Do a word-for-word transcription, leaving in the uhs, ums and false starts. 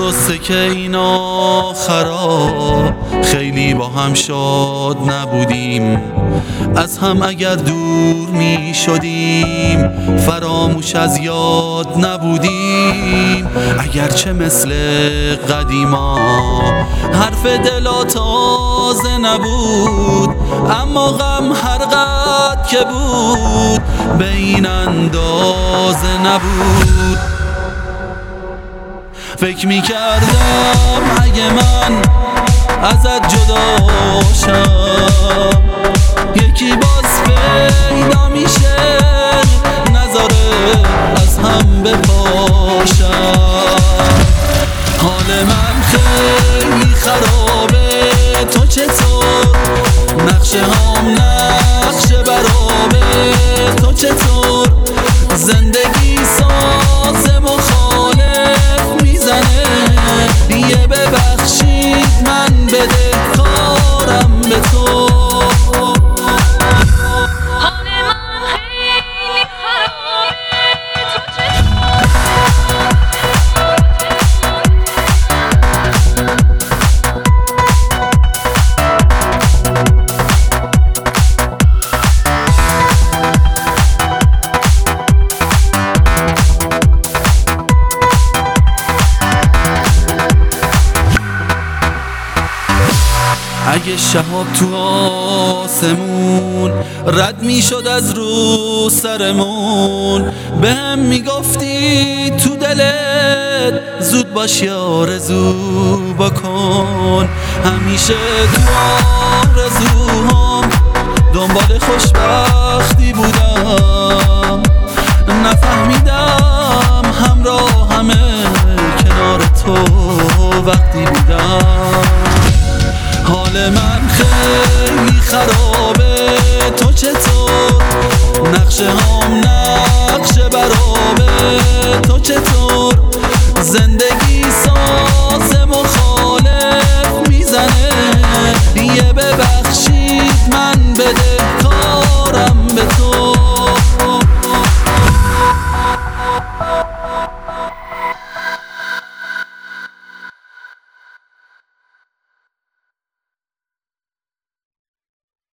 درسته که اینا خراب خیلی با هم شاد نبودیم، از هم اگر دور می شدیم فراموش از یاد نبودیم. اگرچه مثل قدیما حرف دلا تازه نبود، اما غم هر قد که بود به این اندازه نبود. فکر می کردم اگه من ازت جدا شم یکی باز پیدا میشه نذاره از هم بپاشم. حال من خیلی خرابه، تو چطور؟ نقشه هم نقشه برابه، تو چطور؟ زندگی ساز مخالف میزنه، یه ببخشید من بده کارم به تو. اگه شهاب تو آسمون رد می شد از رو سرمون، به هم می گفتی تو دلت زود باش یا آرزو بکن. همیشه تو آرزوهام دنبال خوشبختی بودم، نفهمیدم همراه همه کنار تو وقتی بودم. حال من خیلی خرابه، تو چطور؟ نقشه ها